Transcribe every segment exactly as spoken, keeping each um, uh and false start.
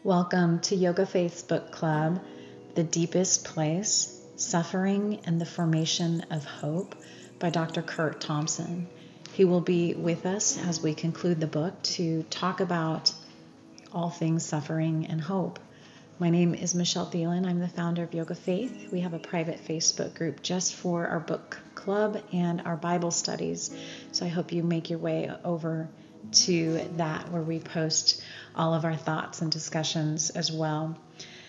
Welcome to Yoga Faith's book club, The Deepest Place, Suffering and the Formation of Hope by Doctor Curt Thompson. He will be with us as we conclude the book to talk about all things suffering and hope. My name is Michelle Thielen. I'm the founder of Yoga Faith. We have a private Facebook group just for our book club and our Bible studies. So I hope you make your way over to that where we post all of our thoughts and discussions as well.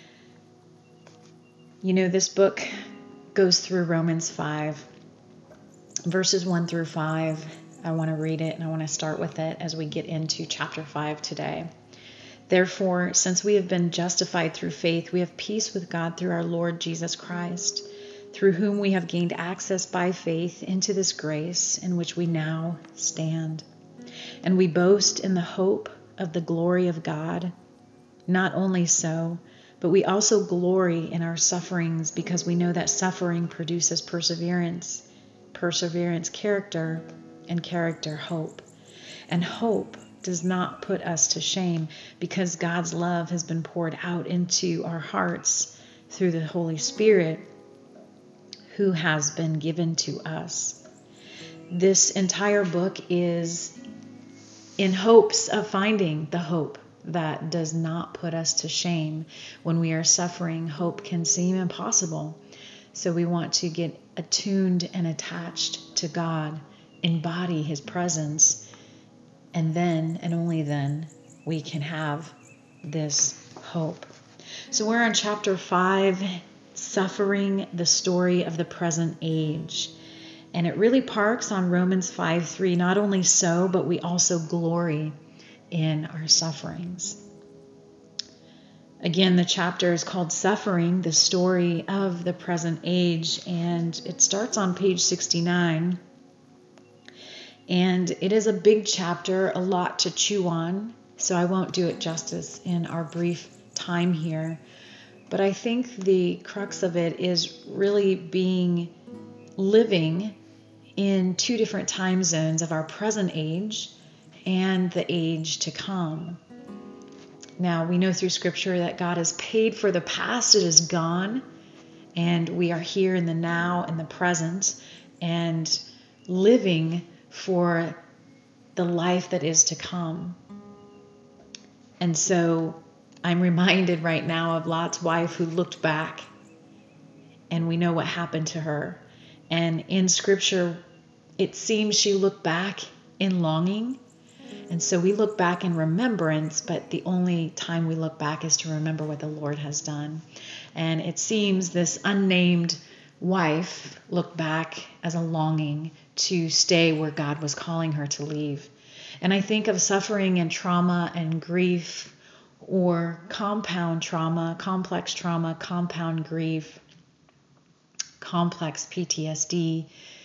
You know, this book goes through Romans five, verses one through five. I want to read it and I want to start with it as we get into chapter five today. Therefore, since we have been justified through faith, we have peace with God through our Lord Jesus Christ, through whom we have gained access by faith into this grace in which we now stand. And we boast in the hope of the glory of God. Not only so, but we also glory in our sufferings because we know that suffering produces perseverance, perseverance, character, and character, hope. And hope does not put us to shame because God's love has been poured out into our hearts through the Holy Spirit who has been given to us. This entire book is in hopes of finding the hope that does not put us to shame. When we are suffering, hope can seem impossible. So we want to get attuned and attached to God, embody His presence, and then, and only then, we can have this hope. So we're on chapter five, Suffering, the Story of the Present Age. And it really parks on Romans five three. Not only so, but we also glory in our sufferings. Again, the chapter is called Suffering, the Story of the Present Age. And it starts on page sixty-nine. And it is a big chapter, a lot to chew on, so I won't do it justice in our brief time here. But I think the crux of it is really being living in two different time zones of our present age and the age to come. Now, we know through Scripture that God has paid for the past, it is gone, and we are here in the now and the present and living for the life that is to come. And so I'm reminded right now of Lot's wife who looked back, and we know what happened to her. And in Scripture, it seems she looked back in longing. And so we look back in remembrance, but the only time we look back is to remember what the Lord has done. And it seems this unnamed wife looked back as a longing to stay where God was calling her to leave. And I think of suffering and trauma and grief, or compound trauma, complex trauma, compound grief, complex P T S D.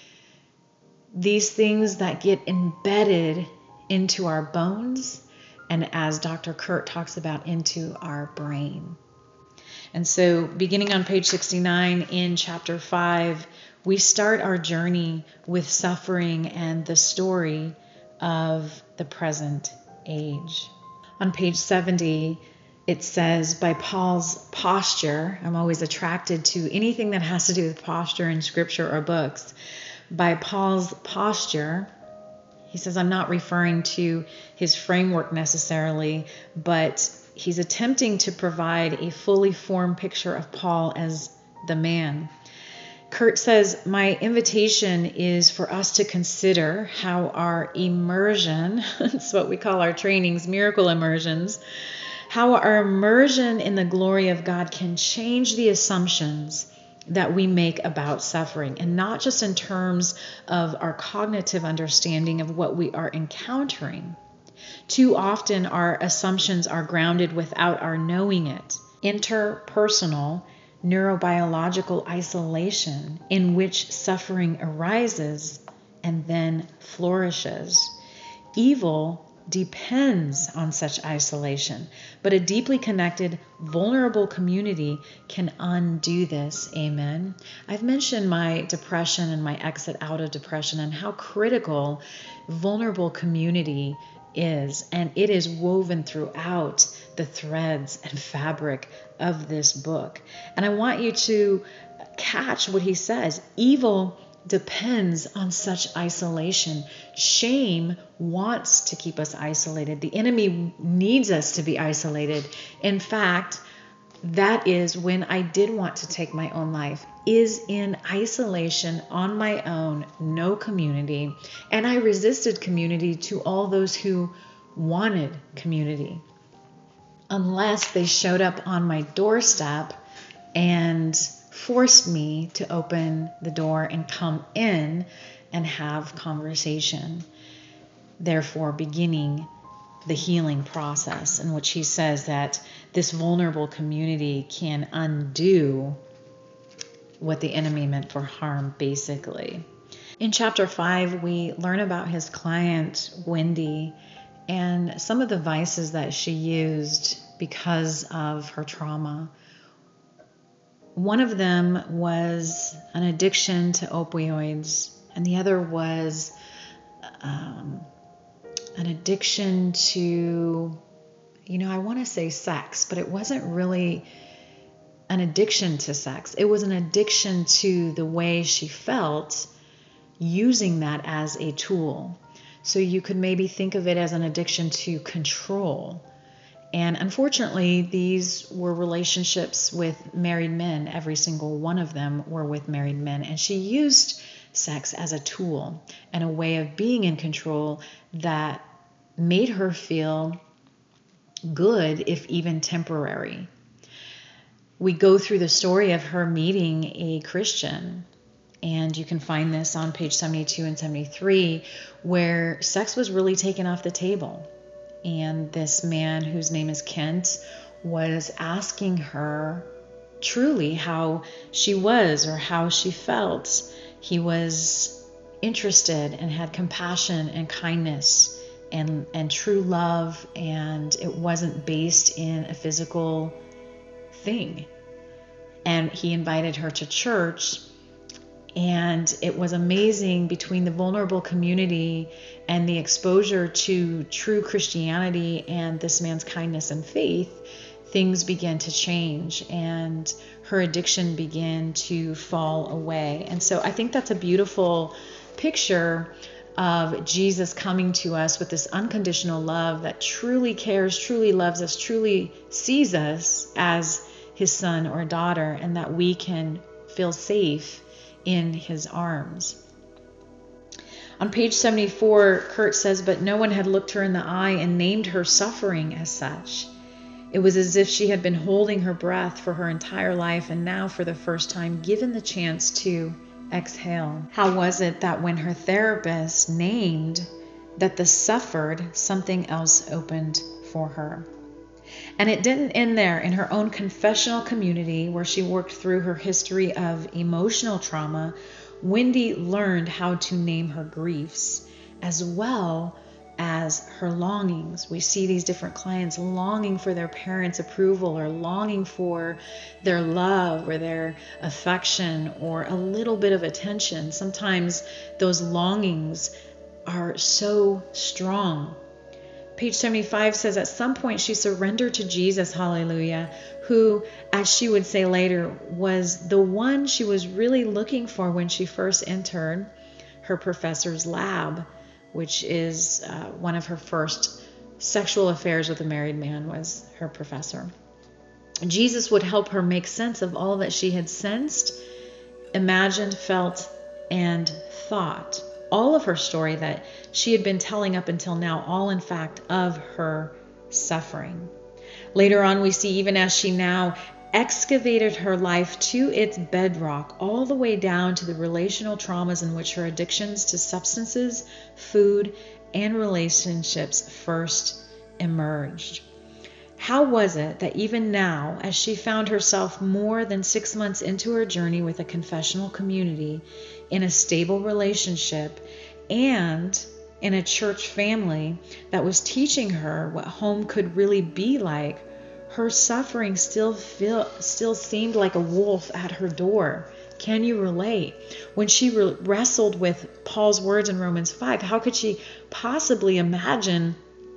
These things that get embedded into our bones, and as Doctor Curt talks about, into our brain. And so beginning on page sixty-nine in chapter five, we start our journey with suffering and the story of the present age. On page seventy, it says, by Paul's posture, I'm always attracted to anything that has to do with posture in Scripture or books. By Paul's posture, he says, I'm not referring to his framework necessarily, but he's attempting to provide a fully formed picture of Paul as the man. Curt says, my invitation is for us to consider how our immersion, that's what we call our trainings, miracle immersions, how our immersion in the glory of God can change the assumptions that we make about suffering, and not just in terms of our cognitive understanding of what we are encountering. Too often our assumptions are grounded without our knowing it. Interpersonal neurobiological isolation in which suffering arises and then flourishes. Evil depends on such isolation, but a deeply connected, vulnerable community can undo this. Amen. I've mentioned my depression and my exit out of depression and how critical vulnerable community is, and it is woven throughout the threads and fabric of this book. And I want you to catch what he says. Evil depends on such isolation. Shame wants to keep us isolated. The enemy needs us to be isolated. In fact, that is when I did want to take my own life, is in isolation on my own, no community. And I resisted community to all those who wanted community, unless they showed up on my doorstep and forced me to open the door and come in and have conversation, therefore beginning the healing process, in which he says that this vulnerable community can undo what the enemy meant for harm, basically. In chapter five, we learn about his client, Wendy, and some of the vices that she used because of her trauma. One of them was an addiction to opioids, and the other was um, an addiction to, you know, I want to say sex, but it wasn't really an addiction to sex. It was an addiction to the way she felt, using that as a tool. So you could maybe think of it as an addiction to control. And unfortunately, these were relationships with married men. Every single one of them were with married men. And she used sex as a tool and a way of being in control that made her feel good, if even temporary. We go through the story of her meeting a Christian, and you can find this on page seventy-two and seventy-three, where sex was really taken off the table. And this man, whose name is Kent, was asking her truly how she was or how she felt. He was interested and had compassion and kindness and, and true love, and it wasn't based in a physical thing. And he invited her to church. And it was amazing, between the vulnerable community and the exposure to true Christianity and this man's kindness and faith, things began to change and her addiction began to fall away. And so I think that's a beautiful picture of Jesus coming to us with this unconditional love that truly cares, truly loves us, truly sees us as his son or daughter, and that we can feel safe in his arms. On page seventy-four, Kurt says, but no one had looked her in the eye and named her suffering as such. It was as if she had been holding her breath for her entire life, and now for the first time given the chance to exhale. How was it that when her therapist named that the suffered, something else opened for her? And it didn't end there. In her own confessional community, where she worked through her history of emotional trauma, Wendy learned how to name her griefs as well as her longings. We see these different clients longing for their parents' approval, or longing for their love or their affection or a little bit of attention. Sometimes those longings are so strong. Page seventy-five says, at some point she surrendered to Jesus, hallelujah, who, as she would say later, was the one she was really looking for when she first entered her professor's lab, which is uh, one of her first sexual affairs with a married man, was her professor. Jesus would help her make sense of all that she had sensed, imagined, felt, and thought. All of her story that she had been telling up until now, all in fact of her suffering. Later on, we see, even as she now excavated her life to its bedrock, all the way down to the relational traumas in which her addictions to substances, food, and relationships first emerged. How was it that even now, as she found herself more than six months into her journey with a confessional community, in a stable relationship, and in a church family that was teaching her what home could really be like, her suffering still feel, still seemed like a wolf at her door? Can you relate? When she re- wrestled with Paul's words in Romans five, how could she possibly imagine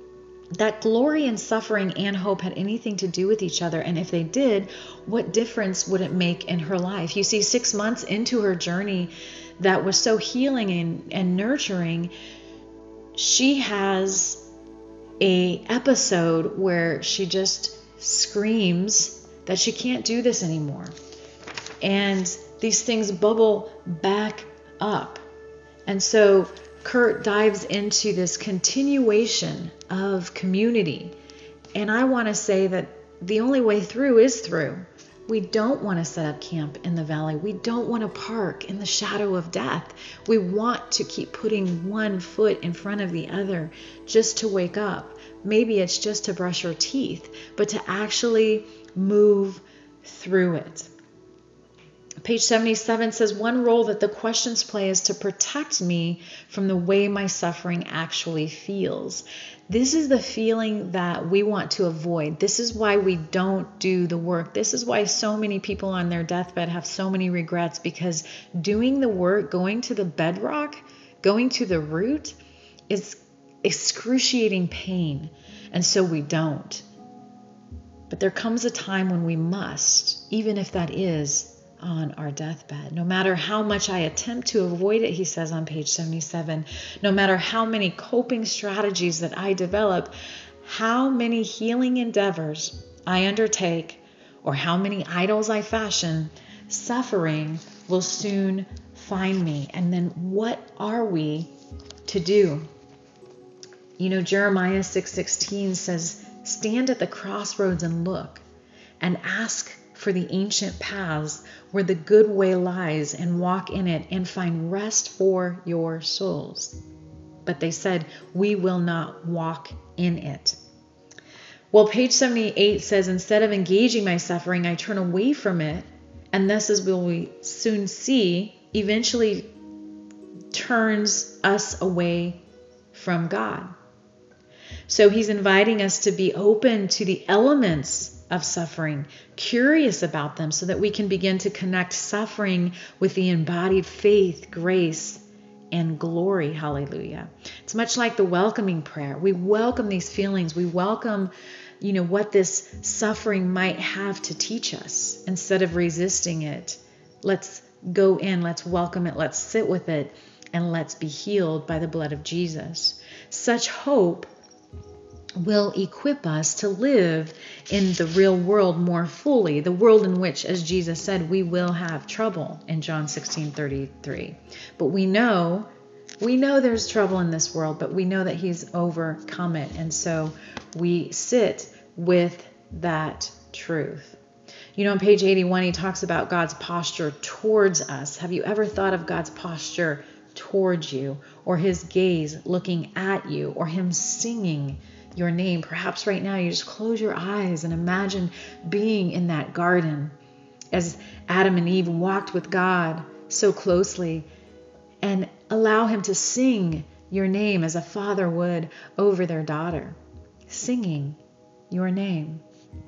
that glory and suffering and hope had anything to do with each other. And if they did, what difference would it make in her life? You see, six months into her journey that was so healing and, and nurturing, she has a episode where she just screams that she can't do this anymore. And these things bubble back up. And so Kurt dives into this continuation of community. And I want to say that the only way through is through. We don't want to set up camp in the valley. We don't want to park in the shadow of death. We want to keep putting one foot in front of the other just to wake up. Maybe it's just to brush your teeth, but to actually move through it. Page seventy-seven says, one role that the questions play is to protect me from the way my suffering actually feels. This is the feeling that we want to avoid. This is why we don't do the work. This is why so many people on their deathbed have so many regrets, because doing the work, going to the bedrock, going to the root is excruciating pain. And so we don't. But there comes a time when we must, even if that is on our deathbed. No matter how much I attempt to avoid it, he says on page seventy-seven, no matter how many coping strategies that I develop, how many healing endeavors I undertake, or how many idols I fashion, suffering will soon find me. And then what are we to do? You know, Jeremiah six sixteen says, stand at the crossroads and look, and ask for the ancient paths where the good way lies, and walk in it and find rest for your souls. But they said, we will not walk in it. Well, page seventy-eight says, instead of engaging my suffering, I turn away from it, and thus, as we'll we soon see, eventually turns us away from God. So he's inviting us to be open to the elements of suffering, curious about them, so that we can begin to connect suffering with the embodied faith, grace, and glory. Hallelujah. It's much like the welcoming prayer. We welcome these feelings. We welcome, you know, what this suffering might have to teach us. Instead of resisting it, let's go in, let's welcome it, let's sit with it, and let's be healed by the blood of Jesus. Such hope will equip us to live in the real world more fully, the world in which, as Jesus said, we will have trouble in John sixteen thirty-three. But we know, we know there's trouble in this world, but we know that he's overcome it. And so we sit with that truth. You know, on page eighty-one, he talks about God's posture towards us. Have you ever thought of God's posture towards you, or his gaze looking at you, or him singing your name? Perhaps right now you just close your eyes and imagine being in that garden as Adam and Eve walked with God so closely, and allow him to sing your name as a father would over their daughter, singing your name.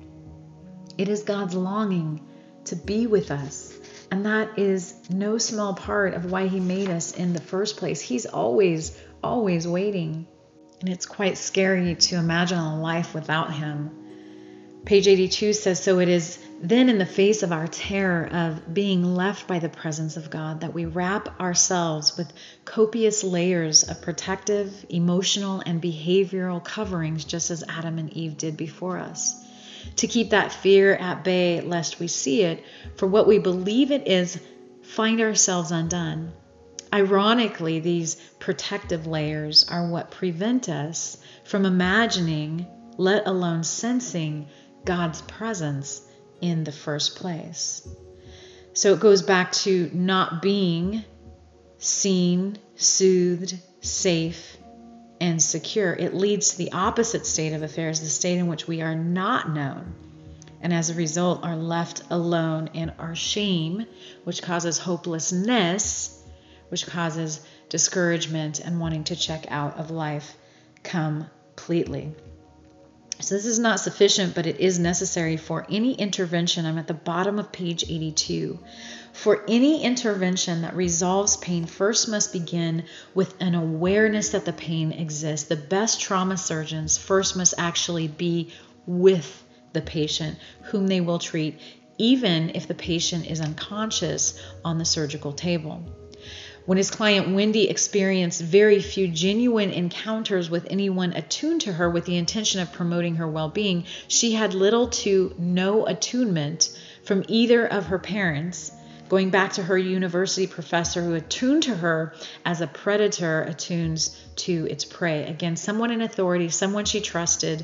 It is God's longing to be with us. And that is no small part of why he made us in the first place. He's always, always waiting. And it's quite scary to imagine a life without him. Page eighty-two says, so it is then in the face of our terror of being left by the presence of God that we wrap ourselves with copious layers of protective, emotional, and behavioral coverings, just as Adam and Eve did before us, to keep that fear at bay lest we see it for what we believe it is, find ourselves undone. Ironically, these protective layers are what prevent us from imagining, let alone sensing, God's presence in the first place. So it goes back to not being seen, soothed, safe, and secure. It leads to the opposite state of affairs, the state in which we are not known, and as a result are left alone in our shame, which causes hopelessness, which causes discouragement and wanting to check out of life completely. So this is not sufficient, but it is necessary for any intervention. I'm at the bottom of page eighty-two. For any intervention that resolves pain first must begin with an awareness that the pain exists. The best trauma surgeons first must actually be with the patient whom they will treat, even if the patient is unconscious on the surgical table. When his client Wendy experienced very few genuine encounters with anyone attuned to her with the intention of promoting her well-being, she had little to no attunement from either of her parents, going back to her university professor who attuned to her as a predator attunes to its prey. Again, someone in authority, someone she trusted,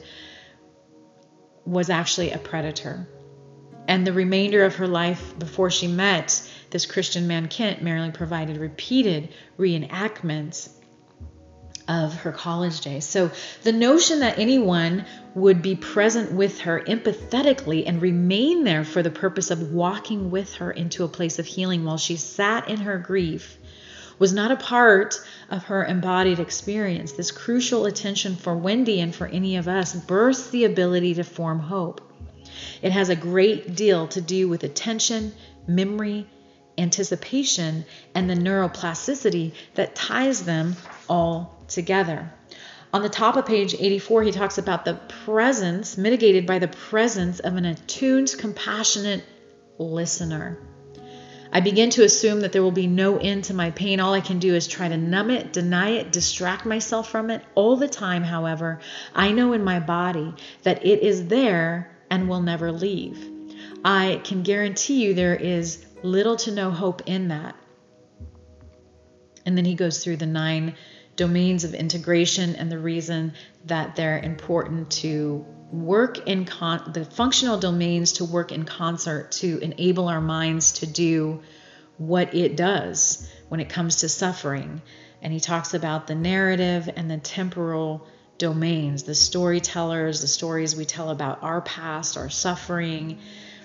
was actually a predator. And the remainder of her life before she met this Christian man, Kent, Marilyn provided repeated reenactments of her college days. So the notion that anyone would be present with her empathetically and remain there for the purpose of walking with her into a place of healing while she sat in her grief was not a part of her embodied experience. This crucial attention for Wendy and for any of us births the ability to form hope. It has a great deal to do with attention, memory, anticipation, and the neuroplasticity that ties them all together. On the top of page eighty-four, he talks about the presence, mitigated by the presence of an attuned, compassionate listener. I begin to assume that there will be no end to my pain. All I can do is try to numb it, deny it, distract myself from it. All the time, however, I know in my body that it is there and will never leave. I can guarantee you there is little to no hope in that. And then he goes through the nine domains of integration and the reason that they're important to work in con- the functional domains to work in concert to enable our minds to do what it does when it comes to suffering. And he talks about the narrative and the temporal domains, the storytellers, the stories we tell about our past, our suffering.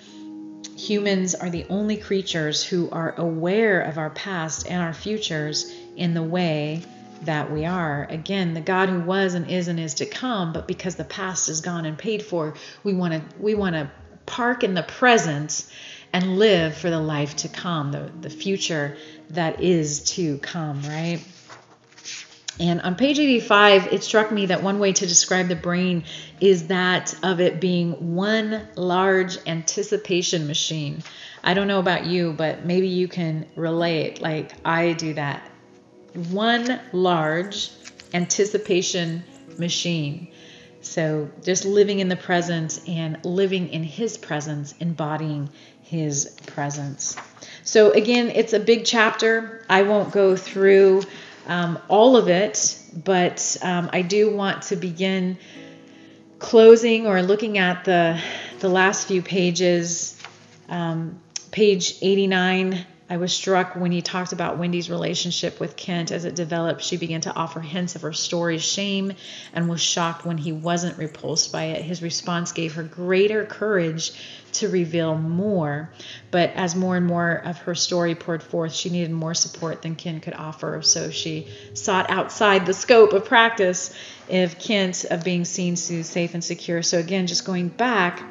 Humans are the only creatures who are aware of our past and our futures in the way that we are. Again, the God who was and is and is to come, but because the past is gone and paid for, we want to we want to park in the present and live for the life to come, the, the future that is to come, right? And on page eighty-five, it struck me that one way to describe the brain is that of it being one large anticipation machine. I don't know about you, but maybe you can relate like I do that. One large anticipation machine. So just living in the present and living in his presence, embodying his presence. So again, it's a big chapter. I won't go through um, all of it, but um, I do want to begin closing or looking at the, the last few pages. Um, page eighty-nine, I was struck when he talked about Wendy's relationship with Kent as it developed. She began to offer hints of her story's shame and was shocked when he wasn't repulsed by it. His response gave her greater courage to reveal more. But as more and more of her story poured forth, she needed more support than Kent could offer. So she sought outside the scope of practice of Kent of being seen, soothed, safe, and secure. So again, just going back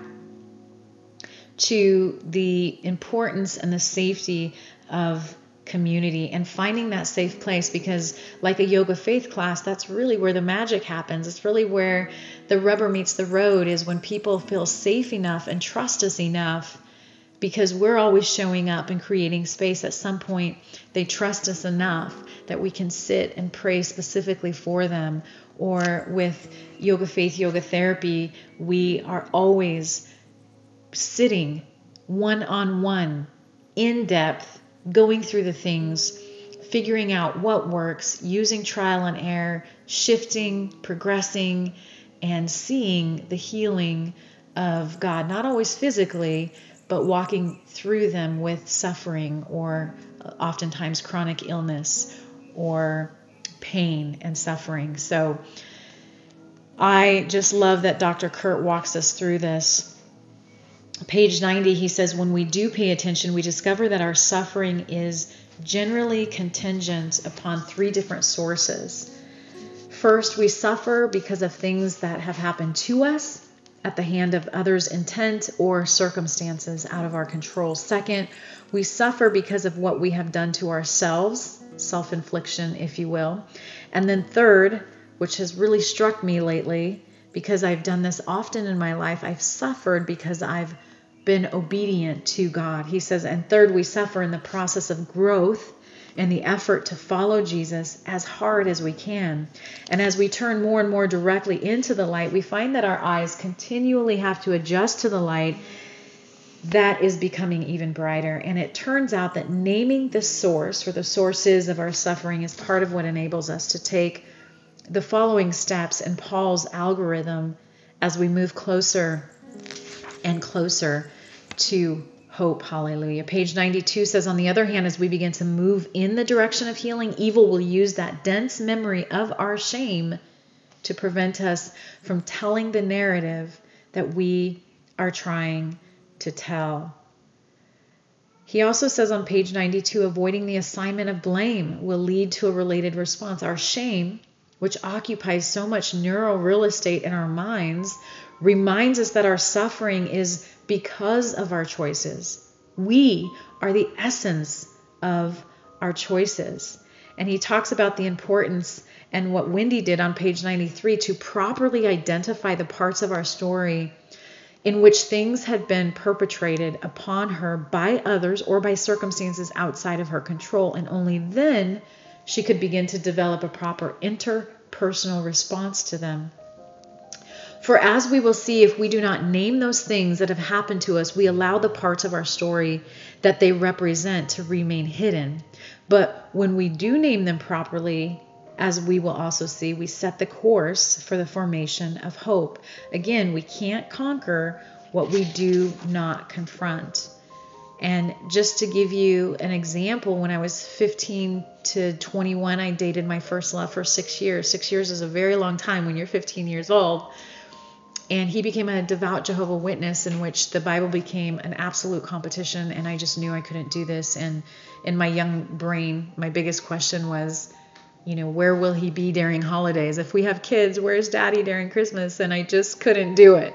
to the importance and the safety of community and finding that safe place, because like a yoga faith class, that's really where the magic happens. It's really where the rubber meets the road, is when people feel safe enough and trust us enough, because we're always showing up and creating space. At some point, they trust us enough that we can sit and pray specifically for them. Or with yoga faith, yoga therapy, we are always sitting one-on-one, in depth, going through the things, figuring out what works, using trial and error, shifting, progressing, and seeing the healing of God, not always physically, but walking through them with suffering or oftentimes chronic illness or pain and suffering. So I just love that Doctor Kurt walks us through this. Page ninety, he says, when we do pay attention, we discover that our suffering is generally contingent upon three different sources. First, we suffer because of things that have happened to us. at the hand of others' intent or circumstances out of our control. Second, we suffer because of what we have done to ourselves, self-infliction, if you will. And then third, which has really struck me lately, because I've done this often in my life, I've suffered because I've been obedient to God. He says, and third, we suffer in the process of growth and the effort to follow Jesus as hard as we can. And as we turn more and more directly into the light, we find that our eyes continually have to adjust to the light that is becoming even brighter. And it turns out that naming the source or the sources of our suffering is part of what enables us to take the following steps in Paul's algorithm as we move closer and closer to hope. Hallelujah. Page ninety-two says, on the other hand, as we begin to move in the direction of healing, evil will use that dense memory of our shame to prevent us from telling the narrative that we are trying to tell. He also says on page ninety-two, avoiding the assignment of blame will lead to a related response. Our shame, which occupies so much neural real estate in our minds, reminds us that our suffering is because of our choices. We are the essence of our choices. And he talks about the importance and what Wendy did on page ninety-three to properly identify the parts of our story in which things had been perpetrated upon her by others or by circumstances outside of her control. And only then she could begin to develop a proper interpersonal response to them. For as we will see, if we do not name those things that have happened to us, we allow the parts of our story that they represent to remain hidden. But when we do name them properly, as we will also see, we set the course for the formation of hope. Again, we can't conquer what we do not confront. And just to give you an example, when I was fifteen to twenty-one, I dated my first love for six years. Six years is a very long time when you're fifteen years old. And he became a devout Jehovah's Witness, in which the Bible became an absolute competition, and I just knew I couldn't do this. And in my young brain, my biggest question was, you know, where will he be during holidays? If we have kids, where's Daddy during Christmas? And I just couldn't do it.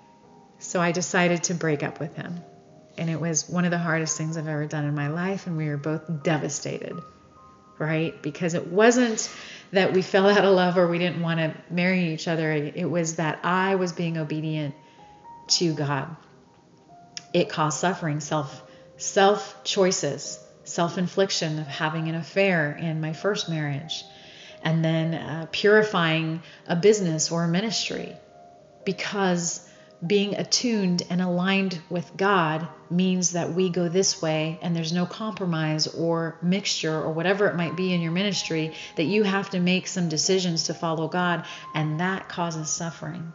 So I decided to break up with him. And it was one of the hardest things I've ever done in my life, and we were both devastated, right? Because it wasn't that we fell out of love or we didn't want to marry each other. It was that I was being obedient to God. It caused suffering, self, self choices, self-infliction of having an affair in my first marriage, and then uh, purifying a business or a ministry, because being attuned and aligned with God means that we go this way and there's no compromise or mixture or whatever it might be in your ministry, that you have to make some decisions to follow God, and that causes suffering.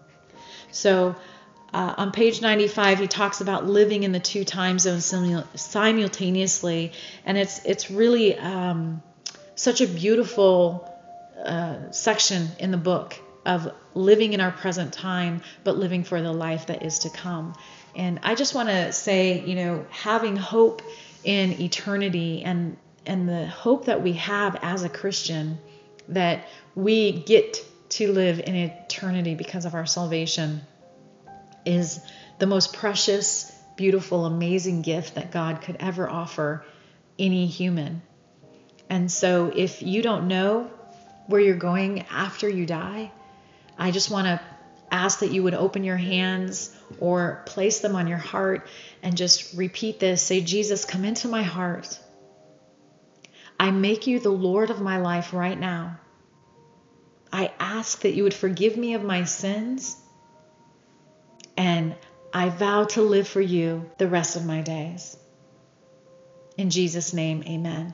So uh, on page ninety-five, he talks about living in the two time zones simul- simultaneously, and it's it's really um, such a beautiful uh, section in the book of living in our present time, but living for the life that is to come. And I just want to say, you know, having hope in eternity, and and the hope that we have as a Christian, that we get to live in eternity because of our salvation, is the most precious, beautiful, amazing gift that God could ever offer any human. And so if you don't know where you're going after you die, I just want to ask that you would open your hands or place them on your heart and just repeat this. Say, Jesus, come into my heart. I make you the Lord of my life right now. I ask that you would forgive me of my sins, and I vow to live for you the rest of my days. In Jesus' name, amen.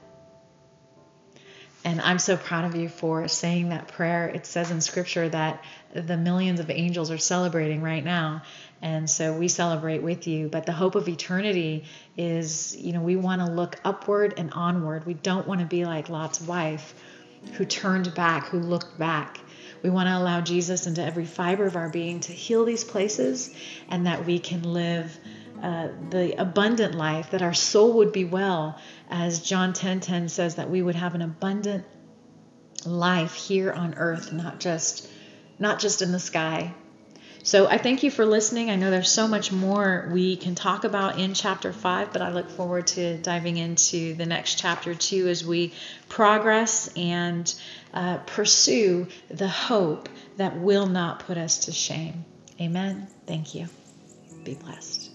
And I'm so proud of you for saying that prayer. It says in Scripture that the millions of angels are celebrating right now. And so we celebrate with you. But the hope of eternity is, you know, we want to look upward and onward. We don't want to be like Lot's wife, who turned back, who looked back. We want to allow Jesus into every fiber of our being to heal these places, and that we can live Uh, the abundant life, that our soul would be well, as John ten ten says, that we would have an abundant life here on earth, not just not just in the sky. So I thank you for listening. I know there's so much more we can talk about in chapter five, but I look forward to diving into the next chapter too as we progress and uh, pursue the hope that will not put us to shame. Amen. Thank you. Be blessed.